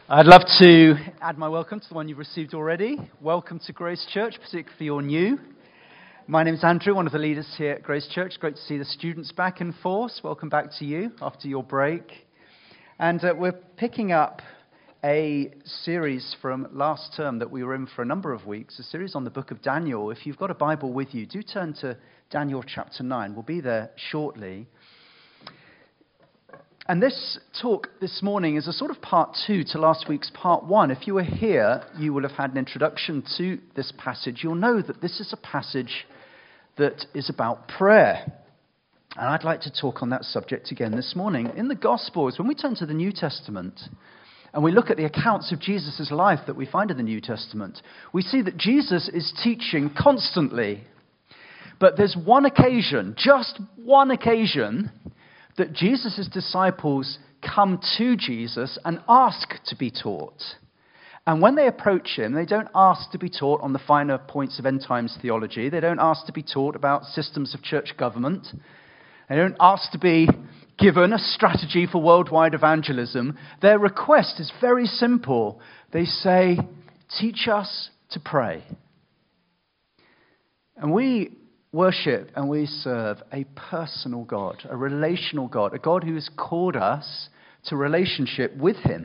I'd love to add my welcome to the one you've received already. Welcome to Grace Church, particularly if you're new. My name is Andrew, one of the leaders here at Grace Church. Great to see the students back in force. Welcome back to you after your break. And we're picking up a series from last term that we were in for a number of weeks, a series on the book of Daniel. If you've got a Bible with you, do turn to Daniel chapter 9. We'll be there shortly. And this talk this morning is a sort of part two to last week's part one. If you were here, you will have had an introduction to this passage. You'll know that this is a passage that is about prayer. And I'd like to talk on that subject again this morning. In the Gospels, when we turn to the New Testament, and we look at the accounts of Jesus' life that we find in the New Testament, we see that Jesus is teaching constantly. But there's one occasion, just one occasion, that Jesus' disciples come to Jesus and ask to be taught. And when they approach him, they don't ask to be taught on the finer points of end times theology. They don't ask to be taught about systems of church government. They don't ask to be given a strategy for worldwide evangelism. Their request is very simple. They say, teach us to pray. And we worship and we serve a personal God, a relational God, a God who has called us to relationship with him.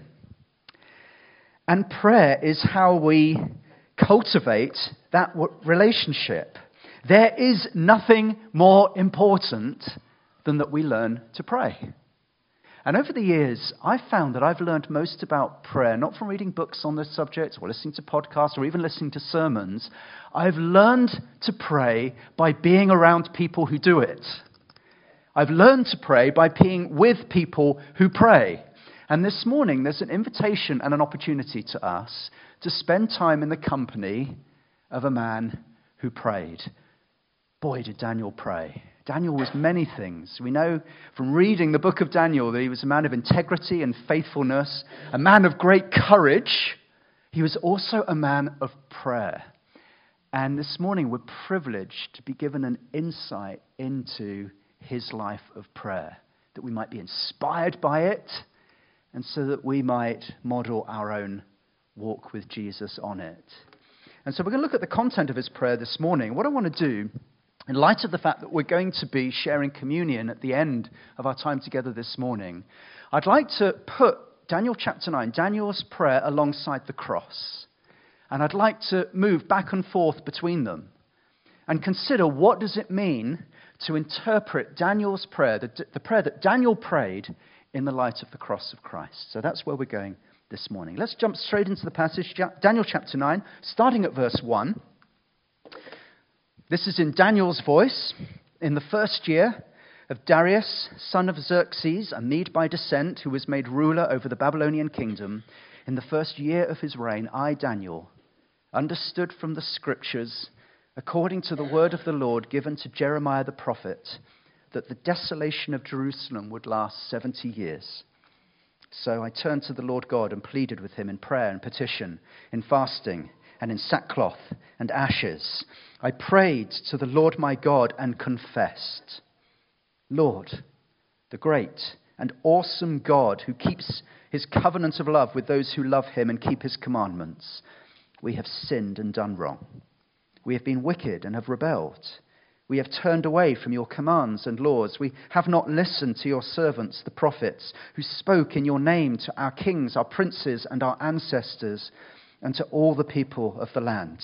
And prayer is how we cultivate that relationship. There is nothing more important than that we learn to pray. And over the years, I've found that I've learned most about prayer, not from reading books on this subject or listening to podcasts or even listening to sermons. I've learned to pray by being around people who do it. I've learned to pray by being with people who pray. And this morning, there's an invitation and an opportunity to us to spend time in the company of a man who prayed. Boy, did Daniel pray. Daniel was many things. We know from reading the book of Daniel that he was a man of integrity and faithfulness, a man of great courage. He was also a man of prayer. And this morning we're privileged to be given an insight into his life of prayer, that we might be inspired by it, and so that we might model our own walk with Jesus on it. And so we're going to look at the content of his prayer this morning. What I want to do, in light of the fact that we're going to be sharing communion at the end of our time together this morning, I'd like to put Daniel chapter 9, Daniel's prayer, alongside the cross. And I'd like to move back and forth between them and consider what does it mean to interpret Daniel's prayer, the prayer that Daniel prayed, in the light of the cross of Christ. So that's where we're going this morning. Let's jump straight into the passage, Daniel chapter 9, starting at verse 1. This is in Daniel's voice. In the first year of Darius, son of Xerxes, a Mede by descent, who was made ruler over the Babylonian kingdom, in the first year of his reign, I, Daniel, understood from the scriptures, according to the word of the Lord given to Jeremiah the prophet, that the desolation of Jerusalem would last 70 years. So I turned to the Lord God and pleaded with him in prayer and petition, in fasting, and in sackcloth and ashes. I prayed to the Lord my God and confessed, Lord, the great and awesome God who keeps his covenant of love with those who love him and keep his commandments, we have sinned and done wrong. We have been wicked and have rebelled. We have turned away from your commands and laws. We have not listened to your servants, the prophets, who spoke in your name to our kings, our princes, and our ancestors, and to all the people of the land.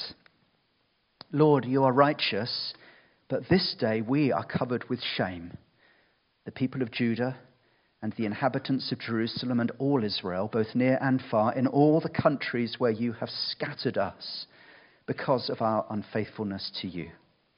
Lord, you are righteous, but this day we are covered with shame. The people of Judah and the inhabitants of Jerusalem and all Israel, both near and far, in all the countries where you have scattered us because of our unfaithfulness to you.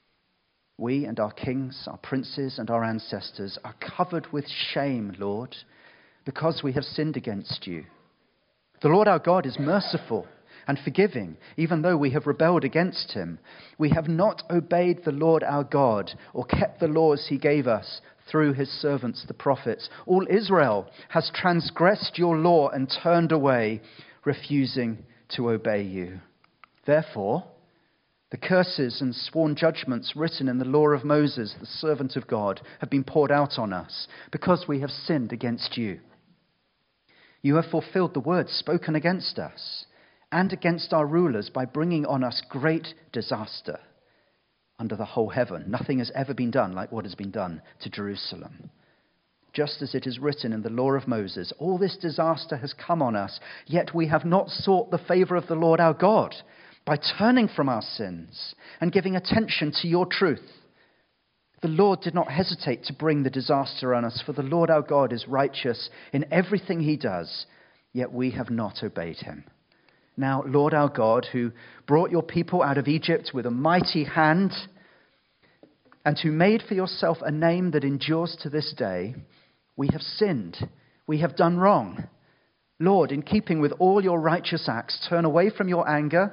We and our kings, our princes and our ancestors are covered with shame, Lord, because we have sinned against you. The Lord our God is merciful and forgiving, even though we have rebelled against him. We have not obeyed the Lord our God or kept the laws he gave us through his servants, the prophets. All Israel has transgressed your law and turned away, refusing to obey you. Therefore, the curses and sworn judgments written in the law of Moses, the servant of God, have been poured out on us because we have sinned against you. You have fulfilled the words spoken against us and against our rulers by bringing on us great disaster. Under the whole heaven, nothing has ever been done like what has been done to Jerusalem. Just as it is written in the law of Moses, all this disaster has come on us, yet we have not sought the favor of the Lord our God by turning from our sins and giving attention to your truth. The Lord did not hesitate to bring the disaster on us, for the Lord our God is righteous in everything he does, yet we have not obeyed him. Now, Lord our God, who brought your people out of Egypt with a mighty hand and who made for yourself a name that endures to this day, we have sinned, we have done wrong. Lord, in keeping with all your righteous acts, turn away your anger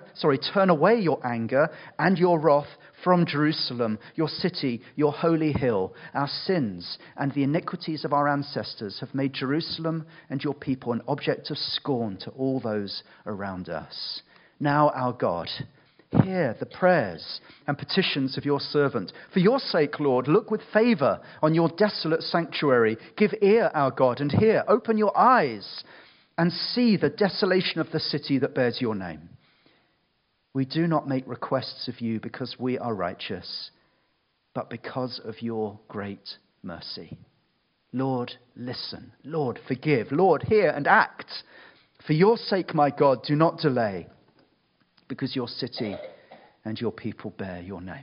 and your wrath from Jerusalem, your city, your holy hill. Our sins and the iniquities of our ancestors have made Jerusalem and your people an object of scorn to all those around us. Now, our God, hear the prayers and petitions of your servant. For your sake, Lord, look with favor on your desolate sanctuary. Give ear, our God, and hear. Open your eyes and see the desolation of the city that bears your name. We do not make requests of you because we are righteous, but because of your great mercy. Lord, listen. Lord, forgive. Lord, hear and act. For your sake, my God, do not delay, because your city and your people bear your name.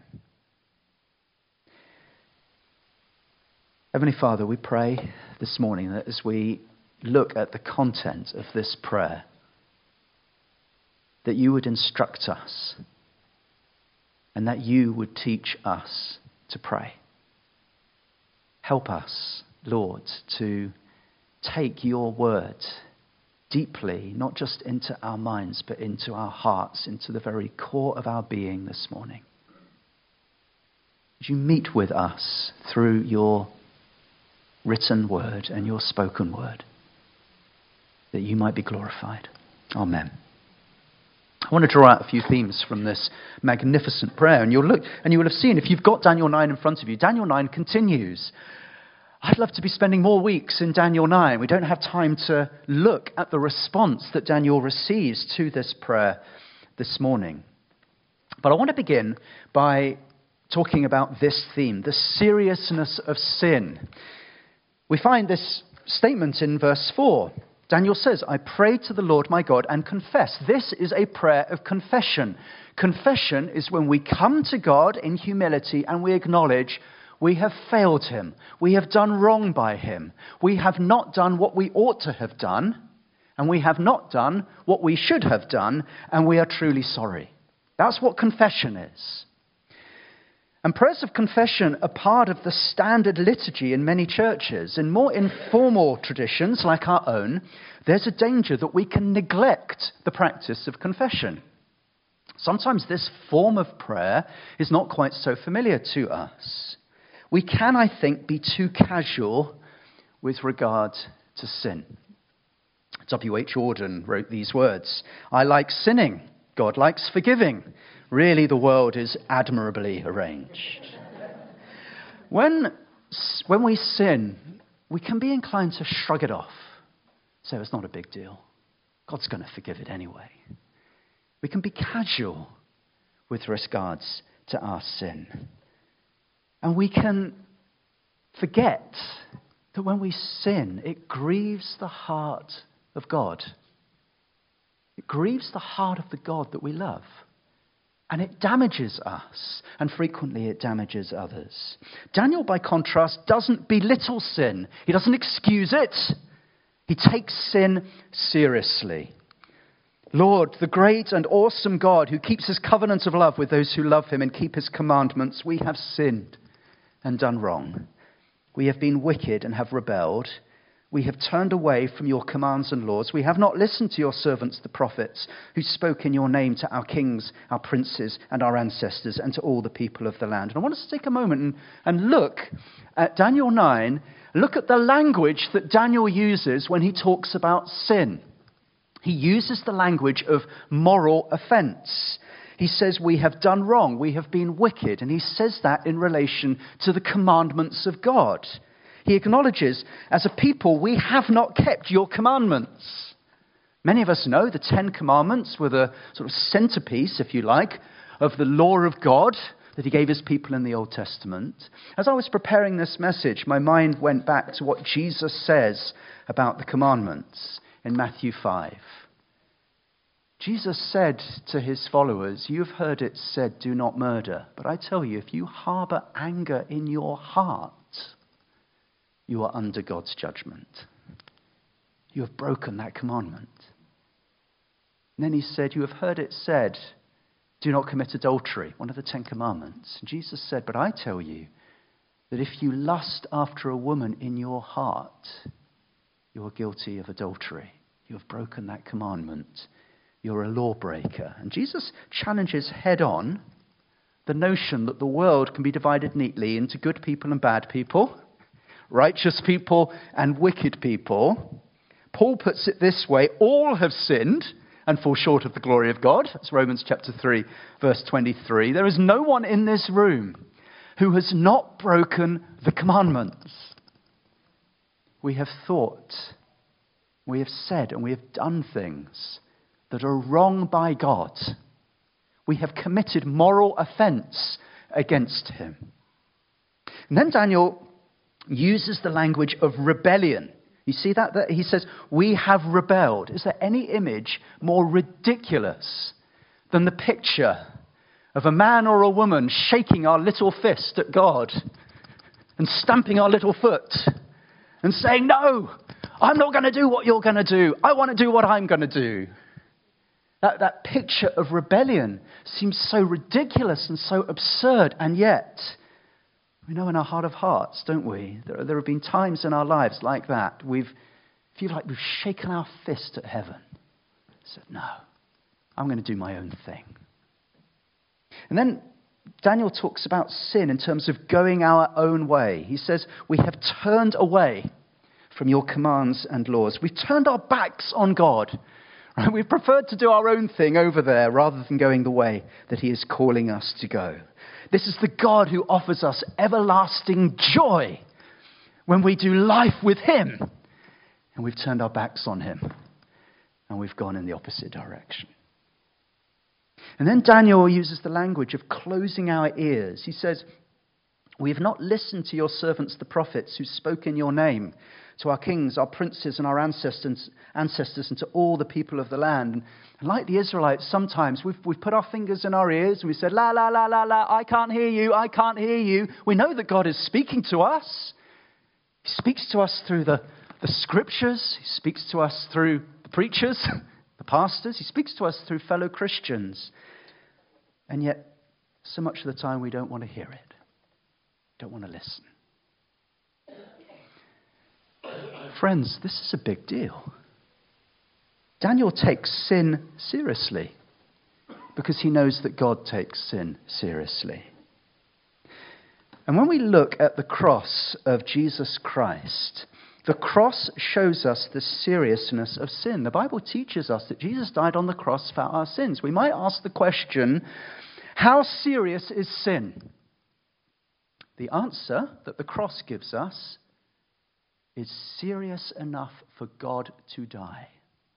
Heavenly Father, we pray this morning that as we look at the content of this prayer, that you would instruct us and that you would teach us to pray. Help us, Lord, to take your word deeply, not just into our minds, but into our hearts, into the very core of our being this morning. Would you meet with us through your written word and your spoken word, that you might be glorified. Amen. I want to draw out a few themes from this magnificent prayer. And you'll look, and you will have seen, if you've got Daniel 9 in front of you, Daniel 9 continues. I'd love to be spending more weeks in Daniel 9. We don't have time to look at the response that Daniel receives to this prayer this morning. But I want to begin by talking about this theme, the seriousness of sin. We find this statement in verse 4. Daniel says, I pray to the Lord my God and confess. This is a prayer of confession. Confession is when we come to God in humility and we acknowledge we have failed him. We have done wrong by him. We have not done what we ought to have done, and we have not done what we should have done, and we are truly sorry. That's what confession is. And prayers of confession are part of the standard liturgy in many churches. In more informal traditions like our own, there's a danger that we can neglect the practice of confession. Sometimes this form of prayer is not quite so familiar to us. We can, I think, be too casual with regard to sin. W.H. Auden wrote these words, I like sinning, God likes forgiving. Really, the world is admirably arranged. When we sin, we can be inclined to shrug it off. Say, it's not a big deal. God's going to forgive it anyway. We can be casual with regards to our sin. And we can forget that when we sin, it grieves the heart of God. It grieves the heart of the God that we love. And it damages us, and frequently it damages others. Daniel, by contrast, doesn't belittle sin. He doesn't excuse it. He takes sin seriously. Lord, the great and awesome God who keeps his covenant of love with those who love him and keep his commandments, we have sinned and done wrong. We have been wicked and have rebelled. We have turned away from your commands and laws. We have not listened to your servants, the prophets, who spoke in your name to our kings, our princes, and our ancestors, and to all the people of the land. And I want us to take a moment and look at Daniel 9, look at the language that Daniel uses when he talks about sin. He uses the language of moral offense. He says we have done wrong, we have been wicked, and he says that in relation to the commandments of God. He acknowledges, as a people, we have not kept your commandments. Many of us know the 10 Commandments were the sort of centerpiece, if you like, of the law of God that he gave his people in the Old Testament. As I was preparing this message, my mind went back to what Jesus says about the commandments in Matthew 5. Jesus said to his followers, "You've heard it said, 'Do not murder.' But I tell you, if you harbor anger in your heart, you are under God's judgment. You have broken that commandment." And then he said, "You have heard it said, 'Do not commit adultery,' one of the 10 Commandments." And Jesus said, "But I tell you that if you lust after a woman in your heart, you are guilty of adultery. You have broken that commandment. You're a lawbreaker." And Jesus challenges head on the notion that the world can be divided neatly into good people and bad people, righteous people and wicked people. Paul puts it this way: all have sinned and fall short of the glory of God. That's Romans chapter 3, verse 23. There is no one in this room who has not broken the commandments. We have thought, we have said, and we have done things that are wrong by God. We have committed moral offense against him. And then Daniel uses the language of rebellion. You see that? He says, "We have rebelled." Is there any image more ridiculous than the picture of a man or a woman shaking our little fist at God and stamping our little foot and saying, "No, I'm not going to do what you're going to do. I want to do what I'm going to do"? That picture of rebellion seems so ridiculous and so absurd, and yet we know in our heart of hearts, don't we? There have been times in our lives like that. We've shaken our fist at heaven, said, "No, I'm going to do my own thing." And then Daniel talks about sin in terms of going our own way. He says, "We have turned away from your commands and laws." We've turned our backs on God. Right? We've preferred to do our own thing over there rather than going the way that he is calling us to go. This is the God who offers us everlasting joy when we do life with him. And we've turned our backs on him. And we've gone in the opposite direction. And then Daniel uses the language of closing our ears. He says, "We have not listened to your servants, the prophets, who spoke in your name, to our kings, our princes, and our ancestors, and to all the people of the land." And like the Israelites, sometimes we've put our fingers in our ears and we said, "La, la, la, la, la, I can't hear you, I can't hear you." We know that God is speaking to us. He speaks to us through the scriptures. He speaks to us through the preachers, the pastors. He speaks to us through fellow Christians. And yet, so much of the time we don't want to hear it. Don't want to listen. Friends, this is a big deal. Daniel takes sin seriously because he knows that God takes sin seriously. And when we look at the cross of Jesus Christ, the cross shows us the seriousness of sin. The Bible teaches us that Jesus died on the cross for our sins. We might ask the question, how serious is sin? The answer that the cross gives us is serious enough for God to die.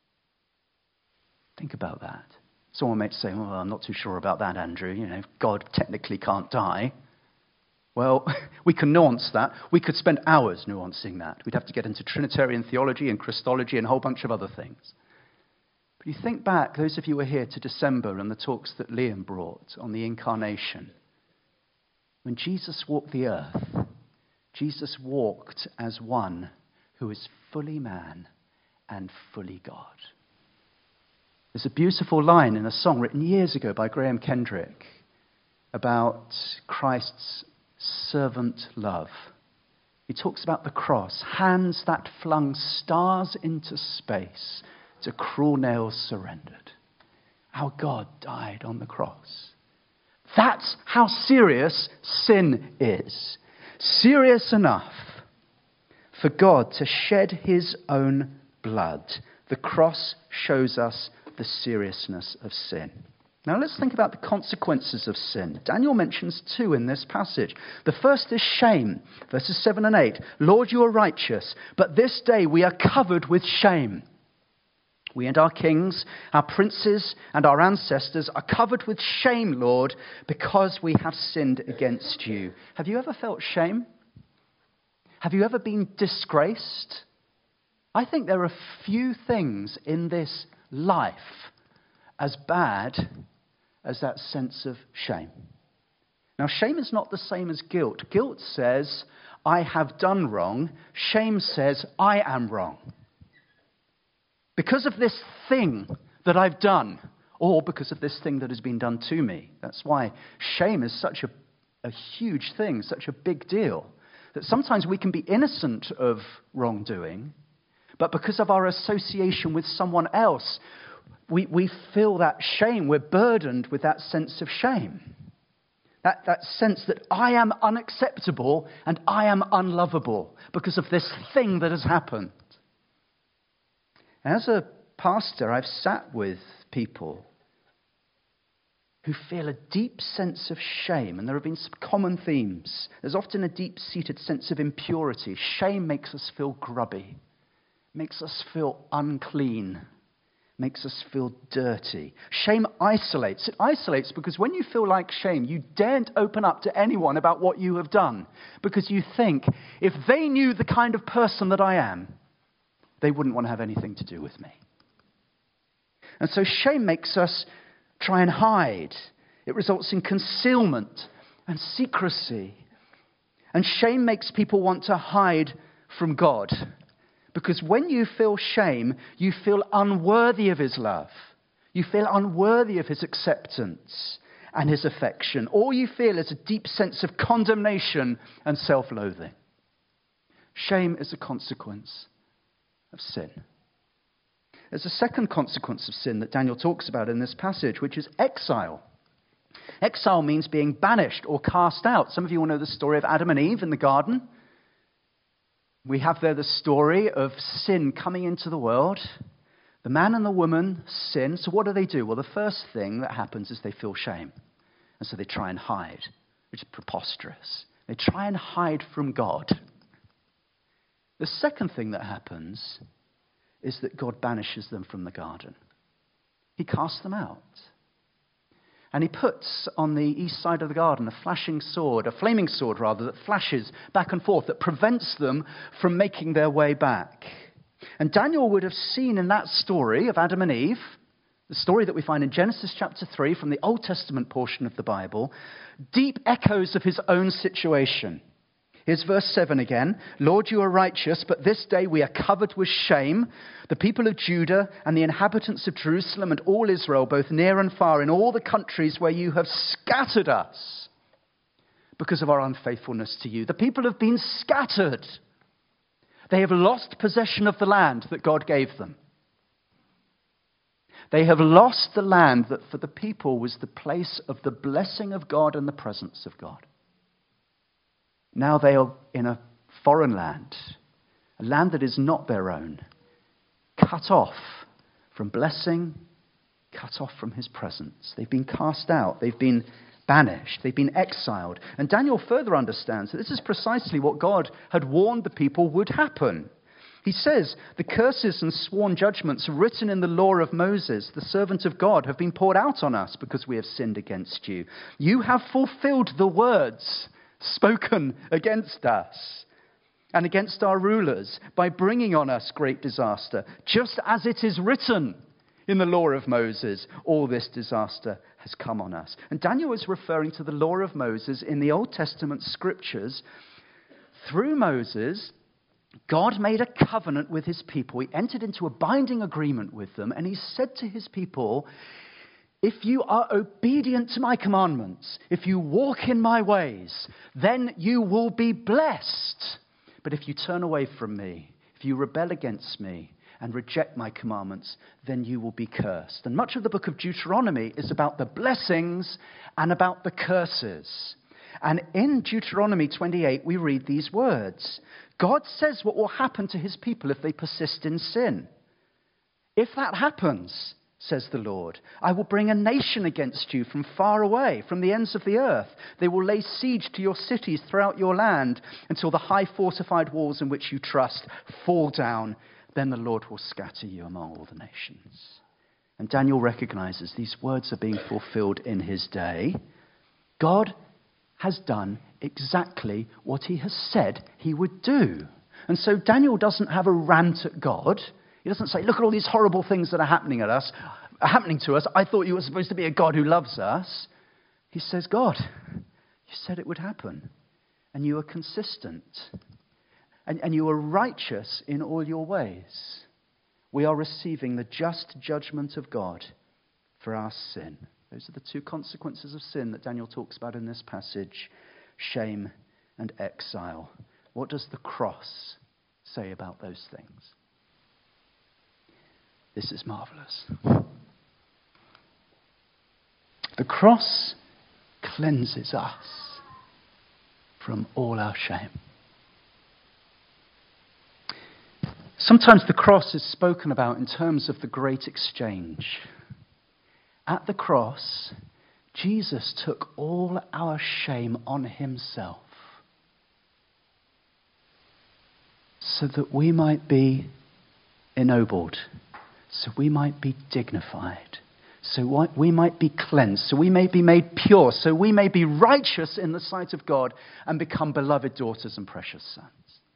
Think about that. Someone might say, "Well, I'm not too sure about that, Andrew. God technically can't die." Well, we can nuance that. We could spend hours nuancing that. We'd have to get into Trinitarian theology and Christology and a whole bunch of other things. But you think back, those of you who were here to December and the talks that Liam brought on the incarnation. When Jesus walked the earth, Jesus walked as one who is fully man and fully God. There's a beautiful line in a song written years ago by Graham Kendrick about Christ's servant love. He talks about the cross, hands that flung stars into space to cruel nails surrendered. Our God died on the cross. That's how serious sin is. Serious enough for God to shed his own blood. The cross shows us the seriousness of sin. Now let's think about the consequences of sin. Daniel mentions two in this passage. The first is shame, verses 7 and 8. Lord, you are righteous, but this day we are covered with shame. We and our kings, our princes, and our ancestors are covered with shame, Lord, because we have sinned against you. Have you ever felt shame? Have you ever been disgraced? I think there are few things in this life as bad as that sense of shame. Now, shame is not the same as guilt. Guilt says, I have done wrong. Shame says, I am wrong. Because of this thing that I've done, or because of this thing that has been done to me. That's why shame is such a huge thing, such a big deal, that sometimes we can be innocent of wrongdoing, but because of our association with someone else, we feel that shame. We're burdened with that sense of shame. That sense that I am unacceptable and I am unlovable because of this thing that has happened. As a pastor, I've sat with people who feel a deep sense of shame, and there have been some common themes. There's often a deep-seated sense of impurity. Shame makes us feel grubby, makes us feel unclean, makes us feel dirty. Shame isolates. It isolates because when you feel like shame, you daren't open up to anyone about what you have done, because you think, if they knew the kind of person that I am, they wouldn't want to have anything to do with me. And so shame makes us try and hide. It results in concealment and secrecy. And shame makes people want to hide from God. Because when you feel shame, you feel unworthy of his love. You feel unworthy of his acceptance and his affection. All you feel is a deep sense of condemnation and self-loathing. Shame is a consequence of sin. There's a second consequence of sin that Daniel talks about in this passage, which is exile. Exile means being banished or cast out. Some of you will know the story of Adam and Eve in the garden. We have there the story of sin coming into the world. The man and the woman sin. So what do? Well, the first thing that happens is they feel shame. And so they try and hide, which is preposterous. They try and hide from God. The second thing that happens is that God banishes them from the garden. He casts them out. And he puts on the east side of the garden a flaming sword, that flashes back and forth, that prevents them from making their way back. And Daniel would have seen in that story of Adam and Eve, the story that we find in Genesis chapter 3 from the Old Testament portion of the Bible, deep echoes of his own situation. Here's verse 7 again. Lord, you are righteous, but this day we are covered with shame. The people of Judah and the inhabitants of Jerusalem and all Israel, both near and far, in all the countries where you have scattered us because of our unfaithfulness to you. The people have been scattered. They have lost possession of the land that God gave them. They have lost the land that for the people was the place of the blessing of God and the presence of God. Now they are in a foreign land, a land that is not their own, cut off from blessing, cut off from his presence. They've been cast out. They've been banished. They've been exiled. And Daniel further understands that this is precisely what God had warned the people would happen. He says, the curses and sworn judgments written in the law of Moses, the servant of God, have been poured out on us because we have sinned against you. You have fulfilled the words spoken against us and against our rulers by bringing on us great disaster, just as it is written in the law of Moses, all this disaster has come on us. And Daniel is referring to the law of Moses in the Old Testament scriptures. Through Moses, God made a covenant with his people. He entered into a binding agreement with them, and he said to his people, if you are obedient to my commandments, if you walk in my ways, then you will be blessed. But if you turn away from me, if you rebel against me and reject my commandments, then you will be cursed. And much of the book of Deuteronomy is about the blessings and about the curses. And in Deuteronomy 28, we read these words. God says what will happen to his people if they persist in sin. If that happens, says the Lord. I will bring a nation against you from far away, from the ends of the earth. They will lay siege to your cities throughout your land until the high fortified walls in which you trust fall down. Then the Lord will scatter you among all the nations. And Daniel recognizes these words are being fulfilled in his day. God has done exactly what he has said he would do. And so Daniel doesn't have a rant at God. He doesn't say, look at all these horrible things that are happening to us. I thought you were supposed to be a God who loves us. He says, God, you said it would happen. And you are consistent. And you are righteous in all your ways. We are receiving the just judgment of God for our sin. Those are the two consequences of sin that Daniel talks about in this passage: shame and exile. What does the cross say about those things? This is marvelous. The cross cleanses us from all our shame. Sometimes the cross is spoken about in terms of the great exchange. At the cross, Jesus took all our shame on himself so that we might be ennobled, so we might be dignified, so we might be cleansed, so we may be made pure, so we may be righteous in the sight of God and become beloved daughters and precious sons.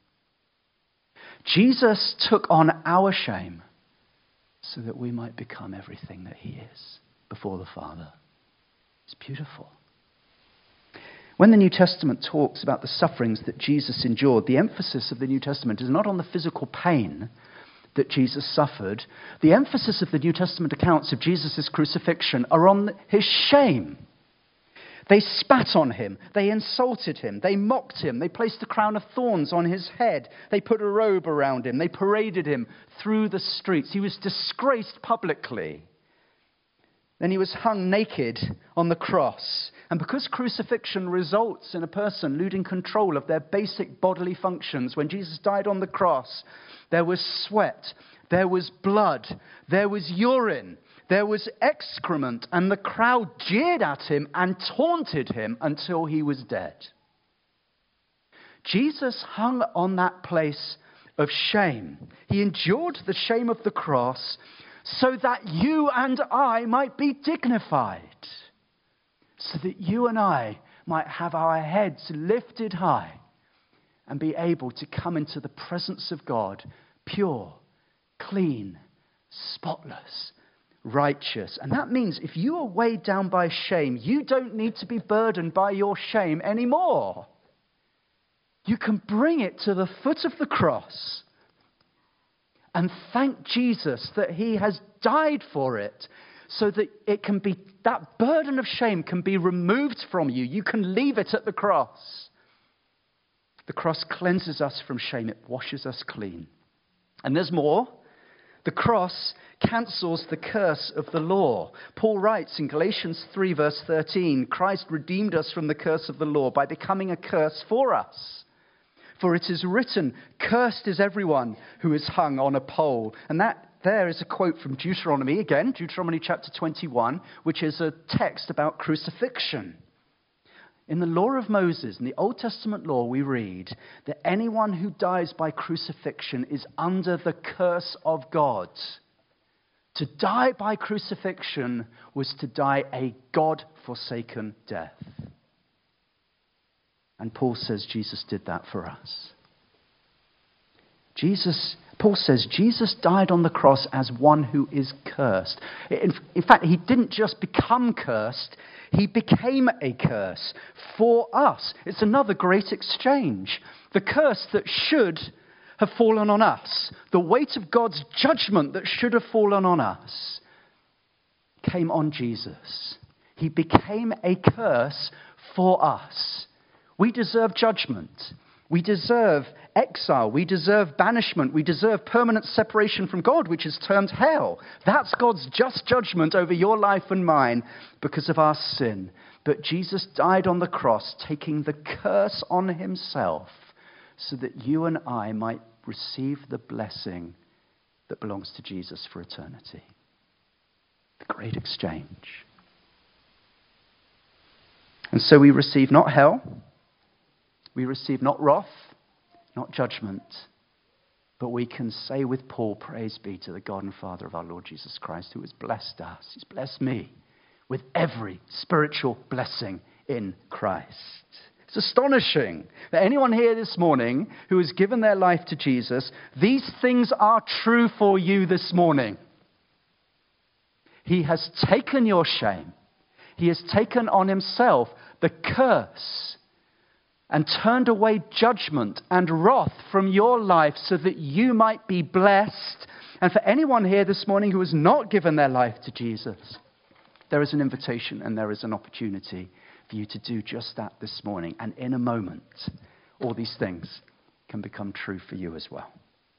Jesus took on our shame so that we might become everything that he is before the Father. It's beautiful. When the New Testament talks about the sufferings that Jesus endured, the emphasis of the New Testament is not on the physical pain that Jesus suffered. The emphasis of the New Testament accounts of Jesus' crucifixion are on his shame. They spat on him. They insulted him. They mocked him. They placed a crown of thorns on his head. They put a robe around him. They paraded him through the streets. He was disgraced publicly. Then he was hung naked on the cross. And because crucifixion results in a person losing control of their basic bodily functions, when Jesus died on the cross, there was sweat, there was blood, there was urine, there was excrement, and the crowd jeered at him and taunted him until he was dead. Jesus hung on that place of shame. He endured the shame of the cross so that you and I might be dignified, so that you and I might have our heads lifted high and be able to come into the presence of God pure, clean, spotless, righteous. And that means if you are weighed down by shame, you don't need to be burdened by your shame anymore. You can bring it to the foot of the cross and thank Jesus that he has died for it, so that it can be, that burden of shame can be removed from you. You can leave it at the cross. The cross cleanses us from shame. It washes us clean. And there's more. The cross cancels the curse of the law. Paul writes in Galatians 3 verse 13, Christ redeemed us from the curse of the law by becoming a curse for us. For it is written, cursed is everyone who is hung on a pole. And that there is a quote from Deuteronomy, again, Deuteronomy chapter 21, which is a text about crucifixion. In the law of Moses, in the Old Testament law, we read that anyone who dies by crucifixion is under the curse of God. To die by crucifixion was to die a God-forsaken death. And Paul says Jesus did that for us. Paul says Jesus died on the cross as one who is cursed. In fact, he didn't just become cursed, he became a curse for us. It's another great exchange. The curse that should have fallen on us, the weight of God's judgment that should have fallen on us, came on Jesus. He became a curse for us. We deserve judgment. We deserve exile. We deserve banishment. We deserve permanent separation from God, which is termed hell. That's God's just judgment over your life and mine because of our sin. But Jesus died on the cross, taking the curse on himself so that you and I might receive the blessing that belongs to Jesus for eternity. The great exchange. And so we receive not hell, we receive not wrath, not judgment, but we can say with Paul, praise be to the God and Father of our Lord Jesus Christ, who has blessed us, he's blessed me with every spiritual blessing in Christ. It's astonishing that anyone here this morning who has given their life to Jesus, these things are true for you this morning. He has taken your shame. He has taken on himself the curse and turned away judgment and wrath from your life so that you might be blessed. And for anyone here this morning who has not given their life to Jesus, there is an invitation and there is an opportunity for you to do just that this morning. And in a moment, all these things can become true for you as well.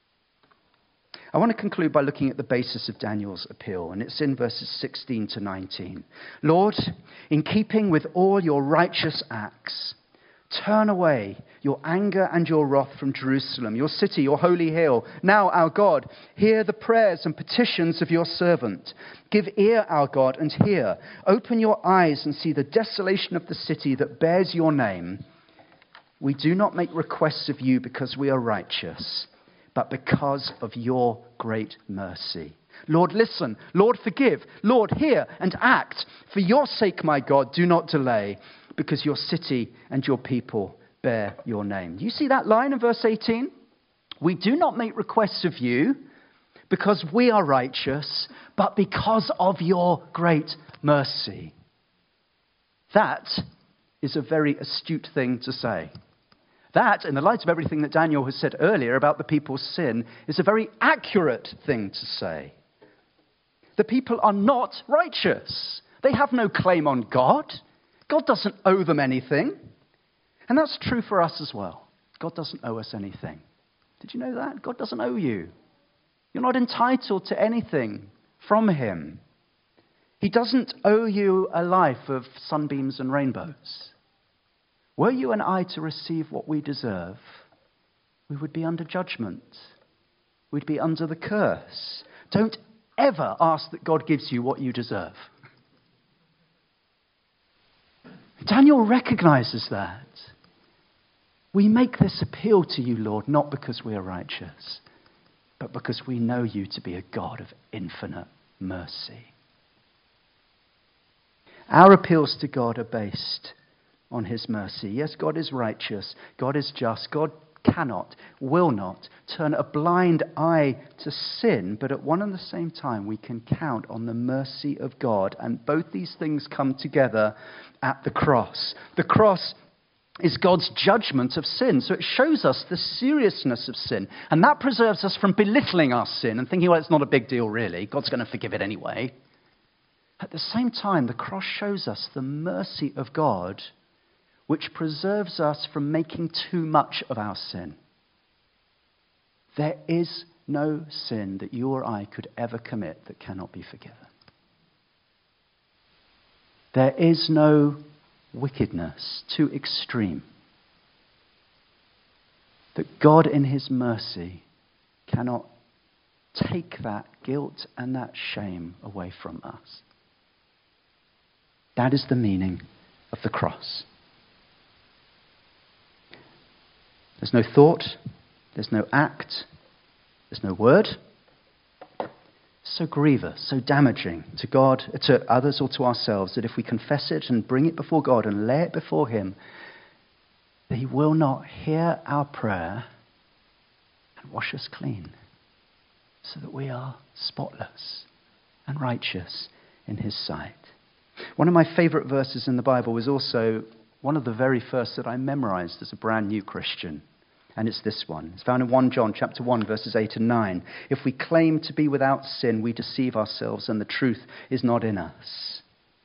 I want to conclude by looking at the basis of Daniel's appeal, and it's in verses 16 to 19. Lord, in keeping with all your righteous acts, turn away your anger and your wrath from Jerusalem, your city, your holy hill. Now, our God, hear the prayers and petitions of your servant. Give ear, our God, and hear. Open your eyes and see the desolation of the city that bears your name. We do not make requests of you because we are righteous, but because of your great mercy. Lord, listen. Lord, forgive. Lord, hear and act. For your sake, my God, do not delay, because your city and your people bear your name. Do you see that line in verse 18? We do not make requests of you because we are righteous, but because of your great mercy. That is a very astute thing to say. That, in the light of everything that Daniel has said earlier about the people's sin, is a very accurate thing to say. The people are not righteous. They have no claim on God. God doesn't owe them anything. And that's true for us as well. God doesn't owe us anything. Did you know that? God doesn't owe you. You're not entitled to anything from him. He doesn't owe you a life of sunbeams and rainbows. Were you and I to receive what we deserve, we would be under judgment. We'd be under the curse. Don't ever ask that God gives you what you deserve. Daniel recognizes that. We make this appeal to you, Lord, not because we are righteous, but because we know you to be a God of infinite mercy. Our appeals to God are based on his mercy. Yes, God is righteous. God is just. God cannot, will not turn a blind eye to sin, but at one and the same time we can count on the mercy of God. And both these things come together at the cross. The cross is God's judgment of sin. So it shows us the seriousness of sin. And that preserves us from belittling our sin and thinking, well, it's not a big deal really. God's going to forgive it anyway. At the same time, the cross shows us the mercy of God, which preserves us from making too much of our sin. There is no sin that you or I could ever commit that cannot be forgiven. There is no wickedness too extreme that God in his mercy cannot take that guilt and that shame away from us. That is the meaning of the cross. There's no thought, there's no act, there's no word. So grievous, so damaging to God, to others or to ourselves, that if we confess it and bring it before God and lay it before him, that he will not hear our prayer and wash us clean so that we are spotless and righteous in his sight. One of my favorite verses in the Bible was also one of the very first that I memorized as a brand new Christian. And it's this one. It's found in 1 John chapter 1, verses 8 and 9. If we claim to be without sin, we deceive ourselves and the truth is not in us.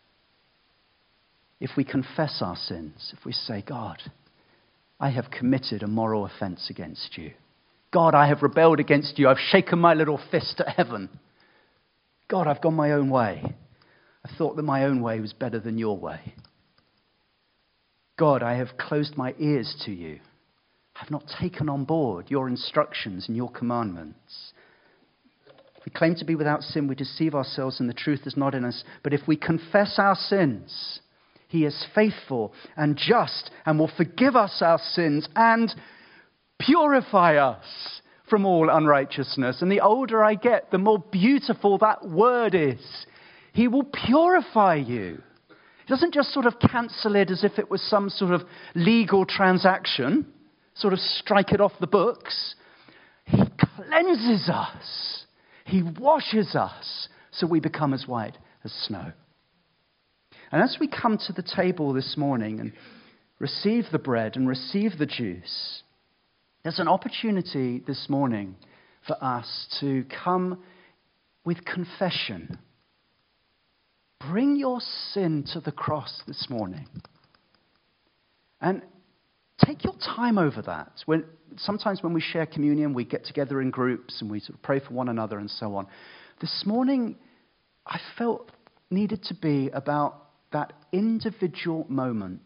If we confess our sins, if we say, God, I have committed a moral offense against you. God, I have rebelled against you. I've shaken my little fist at heaven. God, I've gone my own way. I thought that my own way was better than your way. God, I have closed my ears to you. I have not taken on board your instructions and your commandments. If we claim to be without sin, we deceive ourselves and the truth is not in us. But if we confess our sins, he is faithful and just and will forgive us our sins and purify us from all unrighteousness. And the older I get, the more beautiful that word is. He will purify you. He doesn't just sort of cancel it as if it was some sort of legal transaction, sort of strike it off the books. He cleanses us. He washes us so we become as white as snow. And as we come to the table this morning and receive the bread and receive the juice, there's an opportunity this morning for us to come with confession. Bring your sin to the cross this morning. And take your time over that. Sometimes when we share communion, we get together in groups and we sort of pray for one another and so on. This morning, I felt needed to be about that individual moment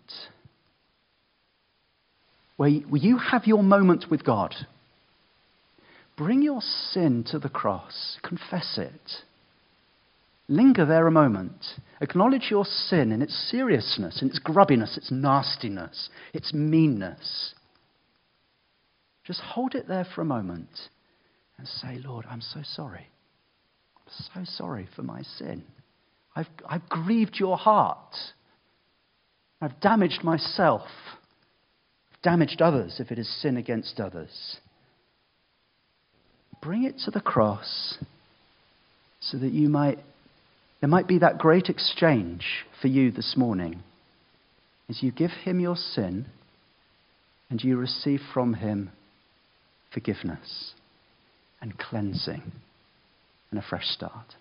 where you have your moment with God. Bring your sin to the cross. Confess it. Linger there a moment. Acknowledge your sin in its seriousness, in its grubbiness, its nastiness, its meanness. Just hold it there for a moment and say, Lord, I'm so sorry. I'm so sorry for my sin. I've grieved your heart. I've damaged myself. I've damaged others if it is sin against others. Bring it to the cross so that there might be that great exchange for you this morning as you give him your sin and you receive from him forgiveness and cleansing and a fresh start.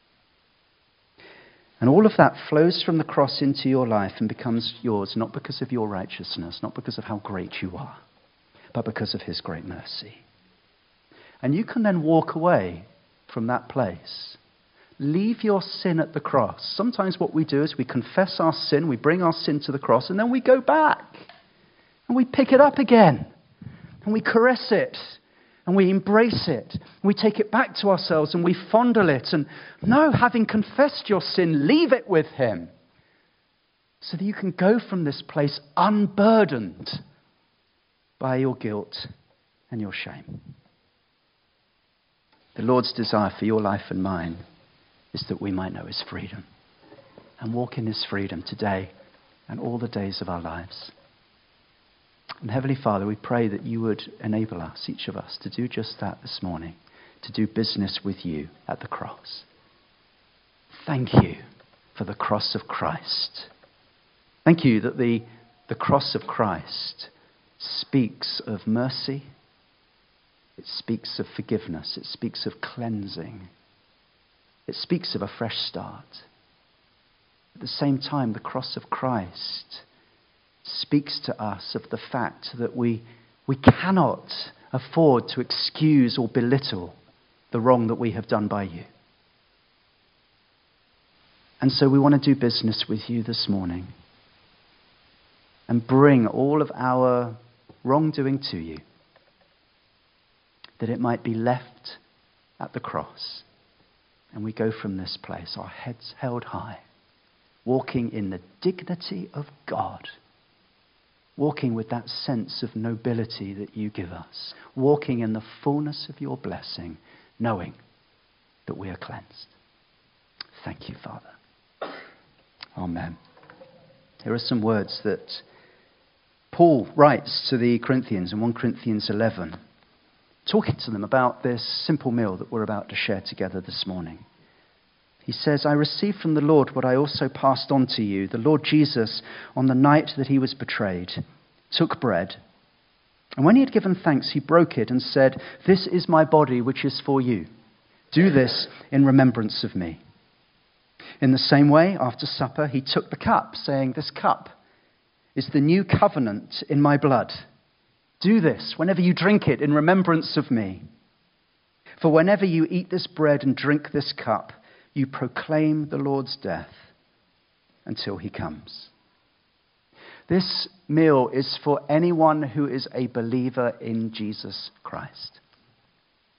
And all of that flows from the cross into your life and becomes yours, not because of your righteousness, not because of how great you are, but because of his great mercy. And you can then walk away from that place. Leave your sin at the cross. Sometimes what we do is we confess our sin, we bring our sin to the cross, and then we go back. And we pick it up again. And we caress it. And we embrace it. And we take it back to ourselves and we fondle it. And no, having confessed your sin, leave it with him. So that you can go from this place unburdened by your guilt and your shame. The Lord's desire for your life and mine is that we might know his freedom and walk in his freedom today and all the days of our lives. And Heavenly Father, we pray that you would enable us, each of us, to do just that this morning, to do business with you at the cross. Thank you for the cross of Christ. Thank you that the cross of Christ speaks of mercy, it speaks of forgiveness, it speaks of cleansing, it speaks of a fresh start. At the same time, the cross of Christ speaks to us of the fact that we cannot afford to excuse or belittle the wrong that we have done by you. And so we want to do business with you this morning and bring all of our wrongdoing to you, that it might be left at the cross. And we go from this place, our heads held high, walking in the dignity of God, walking with that sense of nobility that you give us, walking in the fullness of your blessing, knowing that we are cleansed. Thank you, Father. Amen. Here are some words that Paul writes to the Corinthians in 1 Corinthians 11, talking to them about this simple meal that we're about to share together this morning. He says, I received from the Lord what I also passed on to you. The Lord Jesus, on the night that he was betrayed, took bread. And when he had given thanks, he broke it and said, this is my body, which is for you. Do this in remembrance of me. In the same way, after supper, he took the cup, saying, this cup is the new covenant in my blood. Do this whenever you drink it in remembrance of me. For whenever you eat this bread and drink this cup, you proclaim the Lord's death until he comes. This meal is for anyone who is a believer in Jesus Christ.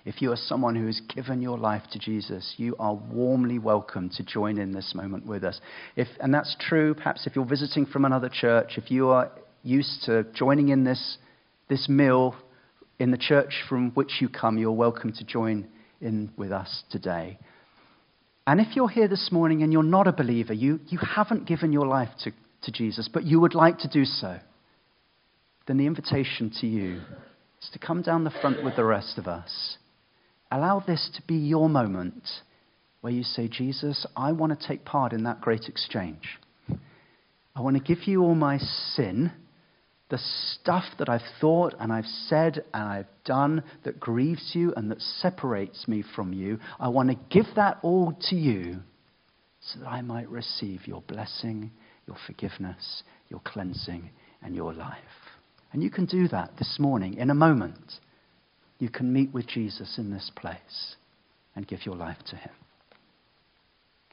if you are someone who has given your life to Jesus, you are warmly welcome to join in this moment with us. And that's true, perhaps if you're visiting from another church, if you are used to joining in this meal in the church from which you come, you're welcome to join in with us today. And if you're here this morning and you're not a believer, you haven't given your life to Jesus, but you would like to do so, then the invitation to you is to come down the front with the rest of us. Allow this to be your moment where you say, Jesus, I want to take part in that great exchange. I want to give you all my sin, the stuff that I've thought and I've said and I've done that grieves you and that separates me from you. I want to give that all to you so that I might receive your blessing, your forgiveness, your cleansing, and your life. And you can do that this morning in a moment. You can meet with Jesus in this place and give your life to him.